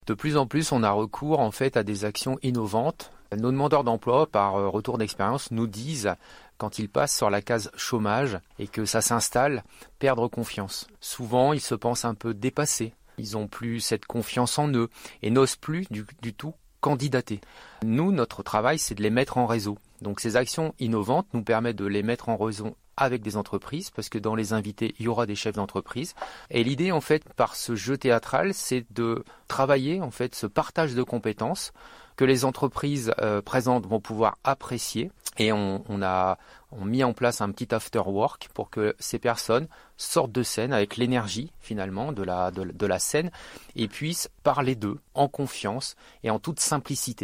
De plus en plus, on a recours en fait à des actions innovantes. Nos demandeurs d'emploi, par retour d'expérience, nous disent, quand ils passent sur la case chômage et que ça s'installe, perdre confiance. Souvent, ils se pensent un peu dépassés. Ils n'ont plus cette confiance en eux et n'osent plus du tout candidater. Nous, notre travail, c'est de les mettre en réseau. Donc ces actions innovantes nous permettent de les mettre en réseau avec des entreprises, parce que dans les invités, il y aura des chefs d'entreprise. Et l'idée, en fait, par ce jeu théâtral, c'est de travailler, en fait, ce partage de compétences que les entreprises présentes vont pouvoir apprécier. Et on a mis en place un petit after work pour que ces personnes sortent de scène avec l'énergie, finalement, de la scène et puissent parler d'eux en confiance et en toute simplicité.